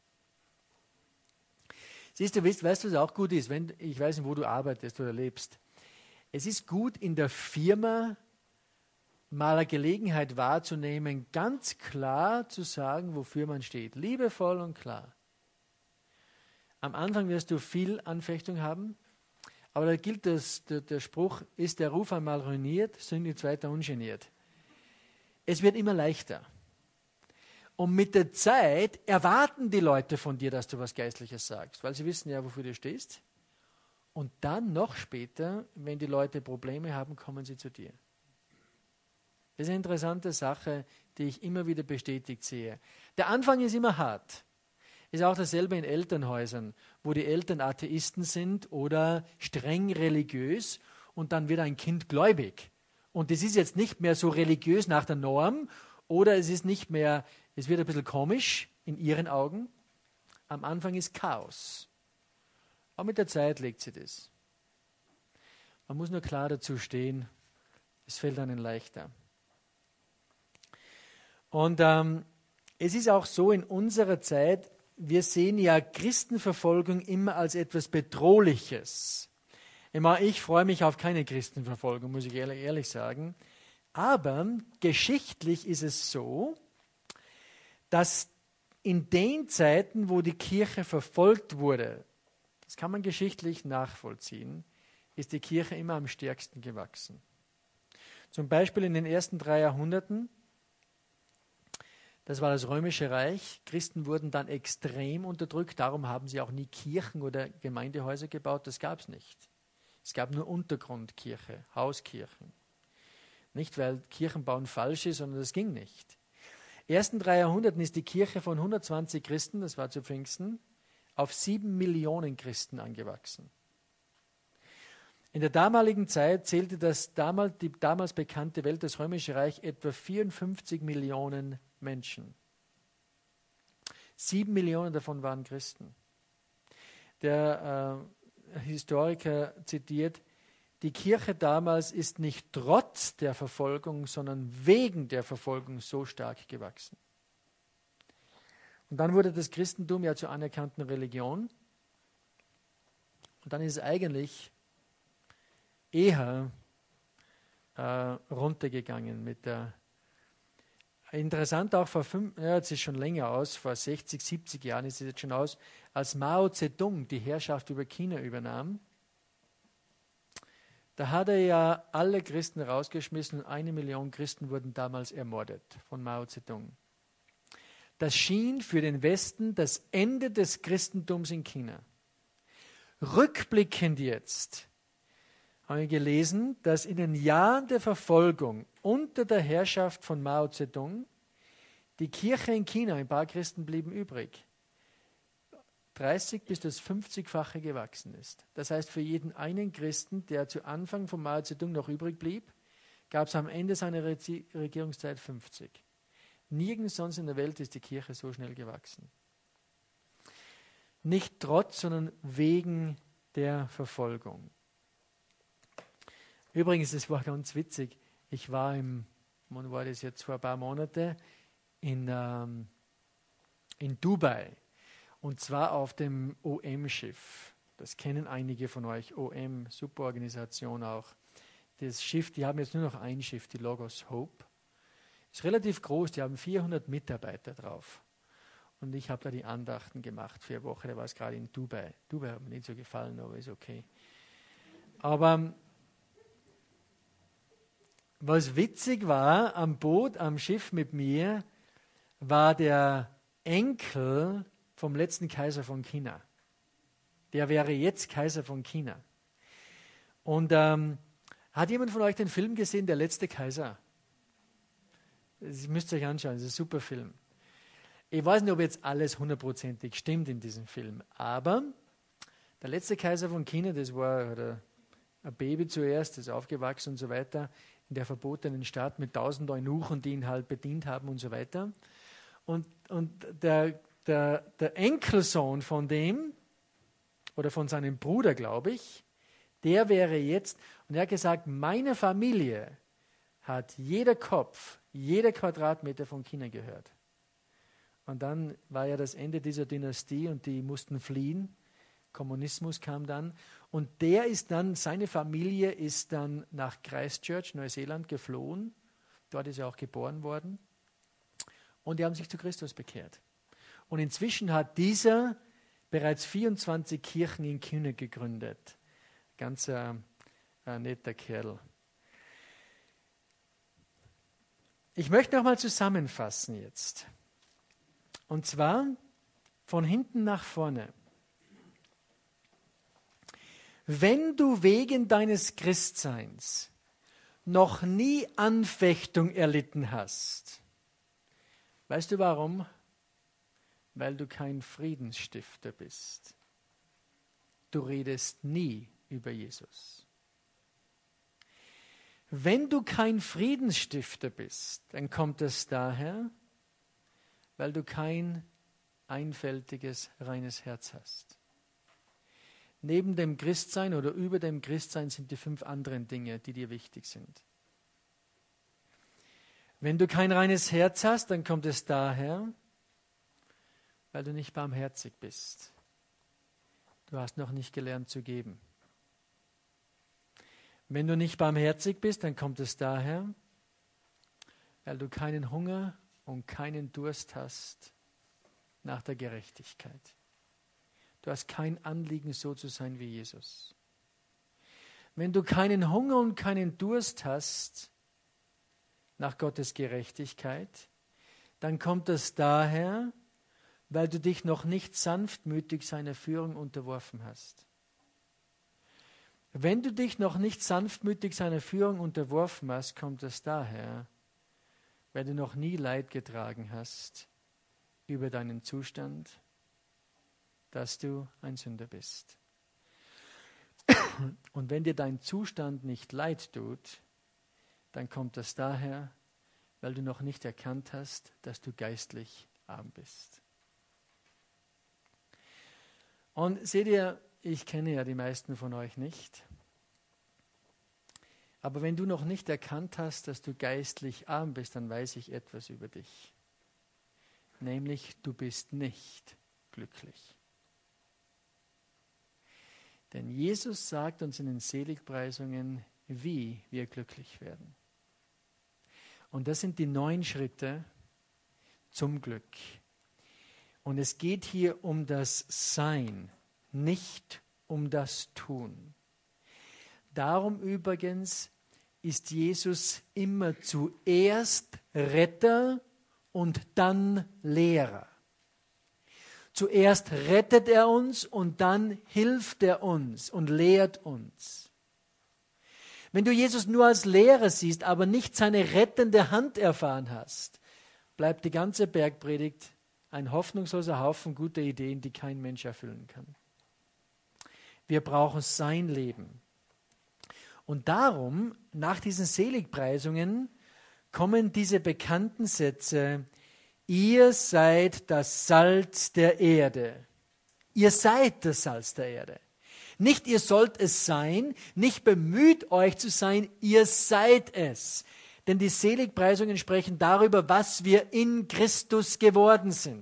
Speaker 1: Siehst du, weißt, weißt du, was auch gut ist? Wenn, ich weiß nicht, wo du arbeitest oder lebst. Es ist gut, in der Firma mal eine Gelegenheit wahrzunehmen, ganz klar zu sagen, wofür man steht. Liebevoll und klar. Am Anfang wirst du viel Anfechtung haben, aber da gilt das, der, der Spruch, ist der Ruf einmal ruiniert, sind die Zweiter ungeniert. Es wird immer leichter. Und mit der Zeit erwarten die Leute von dir, dass du was Geistliches sagst, weil sie wissen ja, wofür du stehst. Und dann noch später, wenn die Leute Probleme haben, kommen sie zu dir. Das ist eine interessante Sache, die ich immer wieder bestätigt sehe. Der Anfang ist immer hart. Ist auch dasselbe in Elternhäusern, wo die Eltern Atheisten sind oder streng religiös und dann wird ein Kind gläubig. Und das ist jetzt nicht mehr so religiös nach der Norm oder es ist nicht mehr, es wird ein bisschen komisch in ihren Augen. Am Anfang ist Chaos. Aber mit der Zeit legt sie das. Man muss nur klar dazu stehen, es fällt einem leichter. Und ähm, es ist auch so in unserer Zeit, wir sehen ja Christenverfolgung immer als etwas Bedrohliches. Ich freue mich auf keine Christenverfolgung, muss ich ehrlich, ehrlich sagen. Aber geschichtlich ist es so, dass in den Zeiten, wo die Kirche verfolgt wurde, das kann man geschichtlich nachvollziehen, ist die Kirche immer am stärksten gewachsen. Zum Beispiel in den ersten drei Jahrhunderten, das war das Römische Reich. Christen wurden dann extrem unterdrückt. Darum haben sie auch nie Kirchen oder Gemeindehäuser gebaut. Das gab es nicht. Es gab nur Untergrundkirche, Hauskirchen. Nicht, weil Kirchenbauen falsch ist, sondern das ging nicht. In den ersten drei Jahrhunderten ist die Kirche von hundertzwanzig Christen, das war zu Pfingsten, auf sieben Millionen Christen angewachsen. In der damaligen Zeit zählte das damals, die damals bekannte Welt, das Römische Reich, etwa vierundfünfzig Millionen Menschen. Sieben Millionen davon waren Christen. Der äh, Historiker zitiert, die Kirche damals ist nicht trotz der Verfolgung, sondern wegen der Verfolgung so stark gewachsen. Und dann wurde das Christentum ja zur anerkannten Religion. Und dann ist es eigentlich eher äh, runtergegangen mit der. Interessant auch vor fünf, ja, jetzt ist schon länger aus, vor sechzig, siebzig Jahren ist es jetzt schon aus, als Mao Zedong die Herrschaft über China übernahm, da hat er ja alle Christen rausgeschmissen und eine Million Christen wurden damals ermordet von Mao Zedong. Das schien für den Westen das Ende des Christentums in China. Rückblickend jetzt habe ich gelesen, dass in den Jahren der Verfolgung unter der Herrschaft von Mao Zedong die Kirche in China, ein paar Christen blieben übrig, dreißig bis das fünfzigfache gewachsen ist. Das heißt, für jeden einen Christen, der zu Anfang von Mao Zedong noch übrig blieb, gab es am Ende seiner Re- Regierungszeit fünfzig. Nirgends sonst in der Welt ist die Kirche so schnell gewachsen. Nicht trotz, sondern wegen der Verfolgung. Übrigens, das war ganz witzig. Ich war im, wann war das jetzt, vor ein paar Monaten in, ähm, in Dubai. Und zwar auf dem O M-Schiff. Das kennen einige von euch. O M, super Organisation auch. Das Schiff, die haben jetzt nur noch ein Schiff, die Logos Hope. Ist relativ groß, die haben vierhundert Mitarbeiter drauf. Und ich habe da die Andachten gemacht für eine Woche, da war es gerade in Dubai. Dubai hat mir nicht so gefallen, aber ist okay. Aber was witzig war, am Boot, am Schiff mit mir, war der Enkel vom letzten Kaiser von China. Der wäre jetzt Kaiser von China. Und ähm, hat jemand von euch den Film gesehen, Der letzte Kaiser? Das müsst ihr euch anschauen, das ist ein super Film. Ich weiß nicht, ob jetzt alles hundertprozentig stimmt in diesem Film, aber der letzte Kaiser von China, das war ein Baby zuerst, das ist aufgewachsen und so weiter, in der verbotenen Stadt mit tausend Eunuchen, die ihn halt bedient haben und so weiter. Und, und der, der, der Enkelsohn von dem, oder von seinem Bruder, glaube ich, der wäre jetzt, und er hat gesagt, meine Familie hat jeder Kopf, jeder Quadratmeter von China gehört. Und dann war ja das Ende dieser Dynastie und die mussten fliehen. Kommunismus kam dann. Und der ist dann, seine Familie ist dann nach Christchurch, Neuseeland, geflohen. Dort ist er auch geboren worden. Und die haben sich zu Christus bekehrt. Und inzwischen hat dieser bereits vierundzwanzig Kirchen in China gegründet. Ganz äh, ein netter Kerl. Ich möchte nochmal zusammenfassen jetzt. Und zwar von hinten nach vorne. Wenn du wegen deines Christseins noch nie Anfechtung erlitten hast, weißt du warum? Weil du kein Friedensstifter bist. Du redest nie über Jesus. Wenn du kein Friedensstifter bist, dann kommt es daher, weil du kein einfältiges, reines Herz hast. Neben dem Christsein oder über dem Christsein sind die fünf anderen Dinge, die dir wichtig sind. Wenn du kein reines Herz hast, dann kommt es daher, weil du nicht barmherzig bist. Du hast noch nicht gelernt zu geben. Wenn du nicht barmherzig bist, dann kommt es daher, weil du keinen Hunger und keinen Durst hast nach der Gerechtigkeit. Du hast kein Anliegen, so zu sein wie Jesus. Wenn du keinen Hunger und keinen Durst hast nach Gottes Gerechtigkeit, dann kommt es daher, weil du dich noch nicht sanftmütig seiner Führung unterworfen hast. Wenn du dich noch nicht sanftmütig seiner Führung unterworfen hast, kommt es daher, weil du noch nie Leid getragen hast über deinen Zustand, dass du ein Sünder bist. Und wenn dir dein Zustand nicht leid tut, dann kommt das daher, weil du noch nicht erkannt hast, dass du geistlich arm bist. Und seht ihr, ich kenne ja die meisten von euch nicht, aber wenn du noch nicht erkannt hast, dass du geistlich arm bist, dann weiß ich etwas über dich. Nämlich, du bist nicht glücklich. Denn Jesus sagt uns in den Seligpreisungen, wie wir glücklich werden. Und das sind die neun Schritte zum Glück. Und es geht hier um das Sein, nicht um das Tun. Darum übrigens ist Jesus immer zuerst Retter und dann Lehrer. Zuerst rettet er uns und dann hilft er uns und lehrt uns. Wenn du Jesus nur als Lehrer siehst, aber nicht seine rettende Hand erfahren hast, bleibt die ganze Bergpredigt ein hoffnungsloser Haufen guter Ideen, die kein Mensch erfüllen kann. Wir brauchen sein Leben. Und darum, nach diesen Seligpreisungen, kommen diese bekannten Sätze: Ihr seid das Salz der Erde. Ihr seid das Salz der Erde. Nicht ihr sollt es sein, nicht bemüht euch zu sein, ihr seid es. Denn die Seligpreisungen sprechen darüber, was wir in Christus geworden sind.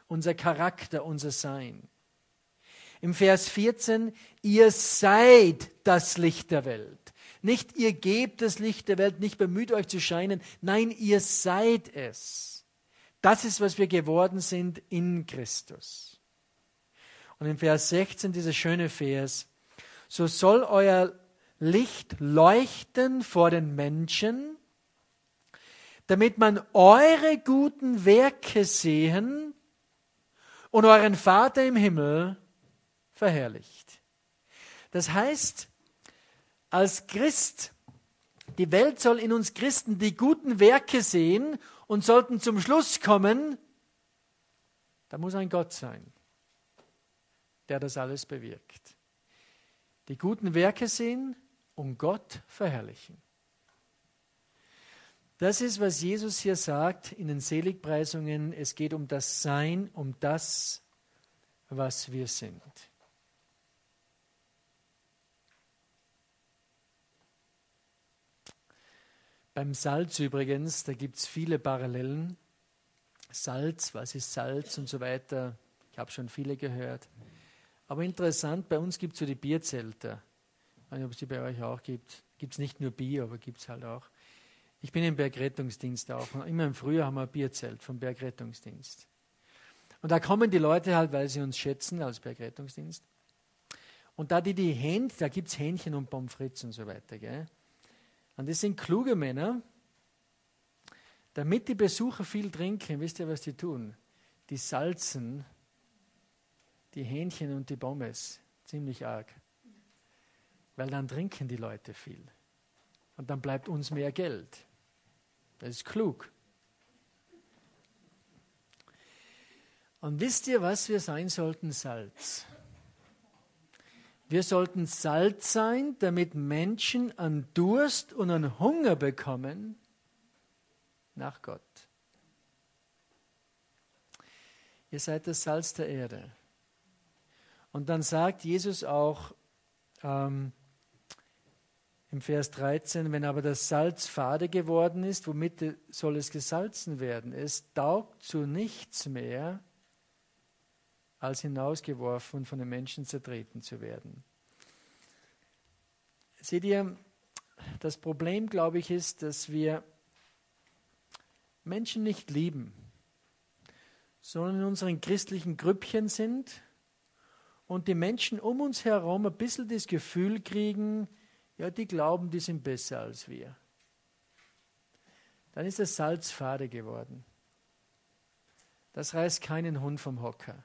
Speaker 1: unser Charakter, unser Sein. Im Vers vierzehn, ihr seid das Licht der Welt. Nicht ihr gebt das Licht der Welt, nicht bemüht euch zu scheinen. Nein, ihr seid es. Das ist, was wir geworden sind in Christus. Und im Vers sechzehn, dieser schöne Vers, so soll euer Licht leuchten vor den Menschen, damit man eure guten Werke sehen und euren Vater im Himmel verherrlicht. Das heißt, als Christ, die Welt soll in uns Christen die guten Werke sehen und sollten zum Schluss kommen, da muss ein Gott sein, der das alles bewirkt. Die guten Werke sehen und Gott verherrlichen. Das ist, was Jesus hier sagt in den Seligpreisungen. Es geht um das Sein, um das, was wir sind. Beim Salz übrigens, da gibt es viele Parallelen. Salz, was ist Salz und so weiter. Ich habe schon viele gehört. Aber interessant, bei uns gibt es so die Bierzelter. Ich weiß nicht, ob es die bei euch auch gibt. Gibt es nicht nur Bier, aber gibt es halt auch. Ich bin im Bergrettungsdienst auch. Immer im Frühjahr haben wir ein Bierzelt vom Bergrettungsdienst. Und da kommen die Leute halt, weil sie uns schätzen als Bergrettungsdienst. Und da die die Hähn, da gibt es Hähnchen und Pommes frites und so weiter, gell? Und das sind kluge Männer. Damit die Besucher viel trinken, wisst ihr, was die tun? Die salzen die Hähnchen und die Pommes ziemlich arg. Weil dann trinken die Leute viel. Und dann bleibt uns mehr Geld. Das ist klug. Und wisst ihr, was wir sein sollten? Salz. Wir sollten Salz sein, damit Menschen an Durst und an Hunger bekommen nach Gott. Ihr seid das Salz der Erde. Und dann sagt Jesus auch ähm, im Vers dreizehn, wenn aber das Salz fade geworden ist, womit soll es gesalzen werden? Es taugt zu nichts mehr, als hinausgeworfen und von den Menschen zertreten zu werden. Seht ihr, das Problem, glaube ich, ist, dass wir Menschen nicht lieben, sondern in unseren christlichen Grüppchen sind und die Menschen um uns herum ein bisschen das Gefühl kriegen, ja, die glauben, die sind besser als wir. Dann ist das Salz fade geworden. Das reißt keinen Hund vom Hocker.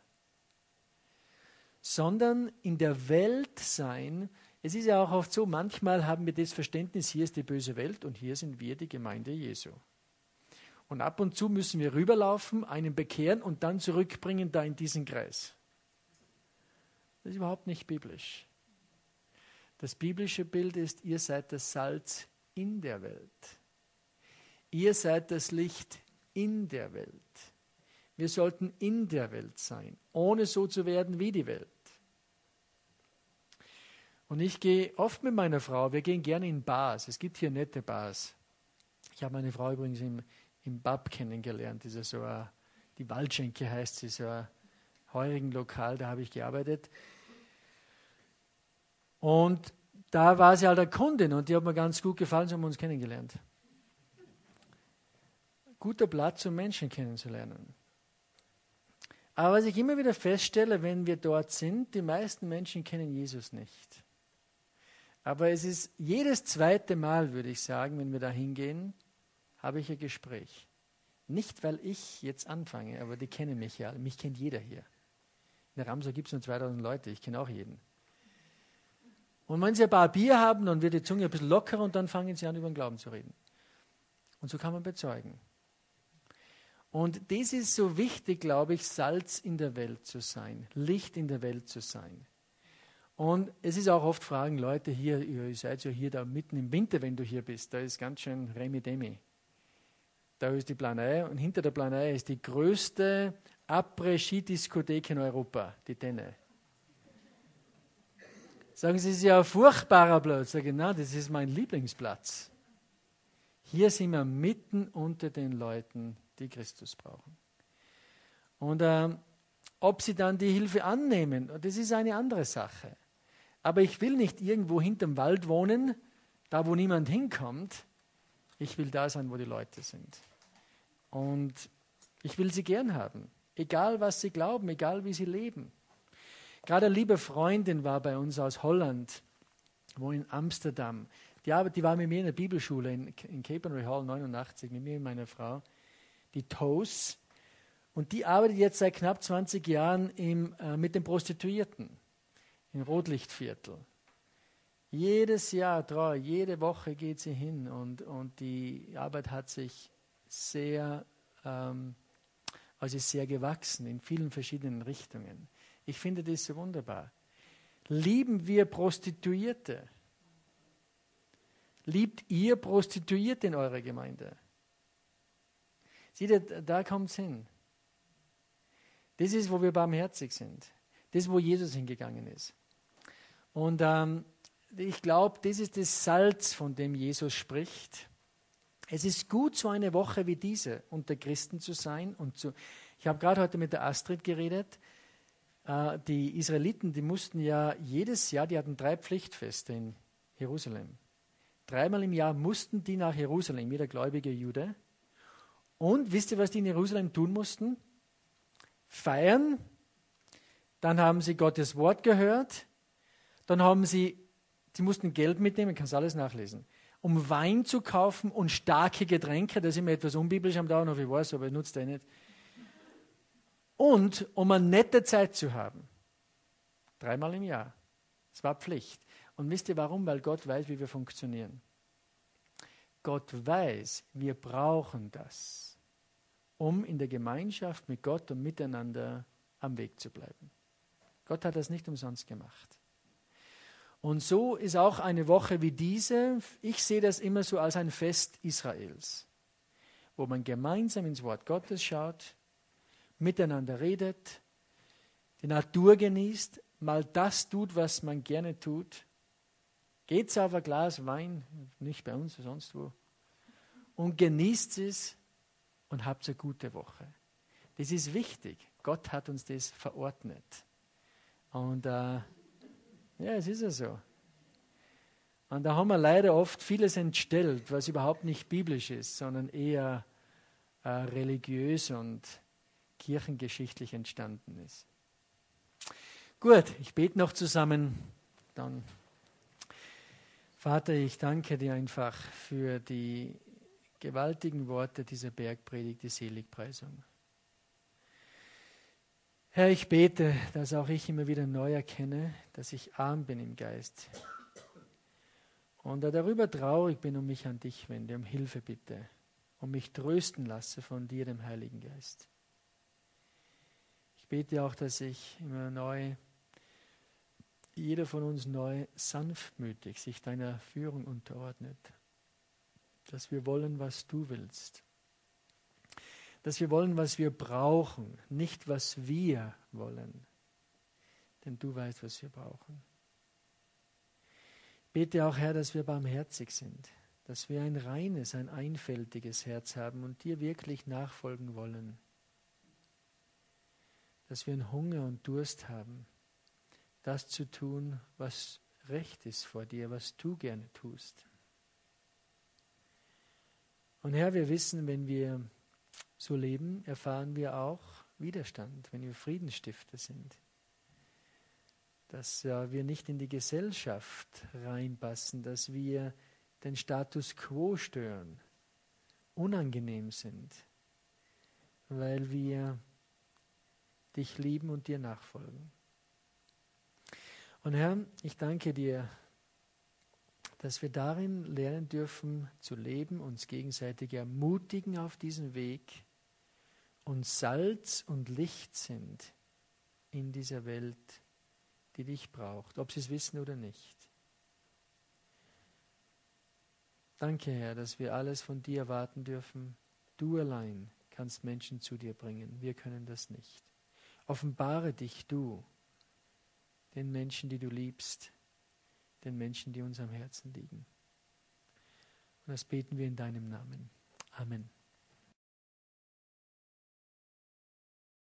Speaker 1: Sondern in der Welt sein, es ist ja auch oft so, manchmal haben wir das Verständnis, hier ist die böse Welt und hier sind wir die Gemeinde Jesu. Und ab und zu müssen wir rüberlaufen, einen bekehren und dann zurückbringen da in diesen Kreis. Das ist überhaupt nicht biblisch. Das biblische Bild ist, ihr seid das Salz in der Welt. Ihr seid das Licht in der Welt. Wir sollten in der Welt sein, ohne so zu werden wie die Welt. Und ich gehe oft mit meiner Frau, wir gehen gerne in Bars. Es gibt hier nette Bars. Ich habe meine Frau übrigens im, im Pub kennengelernt. Das ist so ein, die Waldschenke heißt sie, so ein heurigen Lokal, da habe ich gearbeitet. Und da war sie halt eine Kundin und die hat mir ganz gut gefallen, so haben wir uns kennengelernt. Guter Platz, um Menschen kennenzulernen. Aber was ich immer wieder feststelle, wenn wir dort sind, die meisten Menschen kennen Jesus nicht. Aber es ist jedes zweite Mal, würde ich sagen, wenn wir da hingehen, habe ich ein Gespräch. Nicht, weil ich jetzt anfange, aber die kennen mich ja. Mich kennt jeder hier. In der Ramsau gibt es nur zweitausend Leute, ich kenne auch jeden. Und wenn sie ein paar Bier haben, dann wird die Zunge ein bisschen lockerer und dann fangen sie an, über den Glauben zu reden. Und so kann man bezeugen. Und das ist so wichtig, glaube ich, Salz in der Welt zu sein, Licht in der Welt zu sein. Und es ist auch oft, fragen Leute hier, ihr seid ja hier da mitten im Winter, wenn du hier bist, da ist ganz schön Remi-Demi. Da ist die Planei und hinter der Planei ist die größte Après-Ski-Diskothek in Europa, die Tenne. Sagen Sie, es ist ja ein furchtbarer Platz. Sag ich, nein, das ist mein Lieblingsplatz. Hier sind wir mitten unter den Leuten, die Christus brauchen. Und äh, ob sie dann die Hilfe annehmen, das ist eine andere Sache. Aber ich will nicht irgendwo hinterm Wald wohnen, da wo niemand hinkommt. Ich will da sein, wo die Leute sind. Und ich will sie gern haben. Egal, was sie glauben, egal, wie sie leben. Gerade eine liebe Freundin war bei uns aus Holland, wo in Amsterdam. Die, die war mit mir in der Bibelschule in, in Capernwray Hall neunundachtzig, mit mir und meiner Frau, die Toes. Und die arbeitet jetzt seit knapp zwanzig Jahren im, äh, mit den Prostituierten im Rotlichtviertel. Jedes Jahr, treu, jede Woche geht sie hin und, und die Arbeit hat sich sehr, ähm, also ist sehr gewachsen in vielen verschiedenen Richtungen. Ich finde das so wunderbar. Lieben wir Prostituierte? Liebt ihr Prostituierte in eurer Gemeinde? Seht ihr, da kommt es hin. Das ist, wo wir barmherzig sind. Das ist, wo Jesus hingegangen ist. Und ähm, ich glaube, das ist das Salz, von dem Jesus spricht. Es ist gut, so eine Woche wie diese unter Christen zu sein. Und zu, ich habe gerade heute mit der Astrid geredet. Äh, die Israeliten, die mussten ja jedes Jahr, die hatten drei Pflichtfeste in Jerusalem. Dreimal im Jahr mussten die nach Jerusalem, jeder gläubige Jude. Und wisst ihr, was die in Jerusalem tun mussten? Feiern. Dann haben sie Gottes Wort gehört. Dann haben sie, sie mussten Geld mitnehmen, ich kann es alles nachlesen, um Wein zu kaufen und starke Getränke. Das ist immer etwas unbiblisch am Dauer, noch ich weiß, aber nutzt er nicht. Und um eine nette Zeit zu haben. Dreimal im Jahr. Das war Pflicht. Und wisst ihr warum? Weil Gott weiß, wie wir funktionieren. Gott weiß, wir brauchen das, um in der Gemeinschaft mit Gott und miteinander am Weg zu bleiben. Gott hat das nicht umsonst gemacht. Und so ist auch eine Woche wie diese, ich sehe das immer so als ein Fest Israels, wo man gemeinsam ins Wort Gottes schaut, miteinander redet, die Natur genießt, mal das tut, was man gerne tut. Geht's auf ein Glas Wein, nicht bei uns, sonst wo, und genießt es und habt eine gute Woche. Das ist wichtig. Gott hat uns das verordnet. Und äh, ja, es ist ja so. Und da haben wir leider oft vieles entstellt, was überhaupt nicht biblisch ist, sondern eher äh, religiös und kirchengeschichtlich entstanden ist. Gut, ich bete noch zusammen. Dann, Vater, ich danke dir einfach für die gewaltigen Worte dieser Bergpredigt, die Seligpreisung. Herr, ich bete, dass auch ich immer wieder neu erkenne, dass ich arm bin im Geist und darüber traurig bin und mich an dich wende, um Hilfe bitte, und mich trösten lasse von dir, dem Heiligen Geist. Ich bete auch, dass ich immer neu, jeder von uns neu sanftmütig sich deiner Führung unterordnet, dass wir wollen, was du willst. Dass wir wollen, was wir brauchen, nicht was wir wollen. Denn du weißt, was wir brauchen. Ich bete auch, Herr, dass wir barmherzig sind, dass wir ein reines, ein einfältiges Herz haben und dir wirklich nachfolgen wollen. Dass wir einen Hunger und Durst haben, das zu tun, was recht ist vor dir, was du gerne tust. Und Herr, wir wissen, wenn wir so leben, erfahren wir auch Widerstand, wenn wir Friedensstifter sind. Dass ja, wir nicht in die Gesellschaft reinpassen, dass wir den Status quo stören, unangenehm sind, weil wir dich lieben und dir nachfolgen. Und Herr, ich danke dir, dass wir darin lernen dürfen zu leben, uns gegenseitig ermutigen auf diesem Weg und Salz und Licht sind in dieser Welt, die dich braucht, ob sie es wissen oder nicht. Danke, Herr, dass wir alles von dir erwarten dürfen. Du allein kannst Menschen zu dir bringen. Wir können das nicht. Offenbare dich du den Menschen, die du liebst, den Menschen, die uns am Herzen liegen. Und das beten wir in deinem Namen. Amen.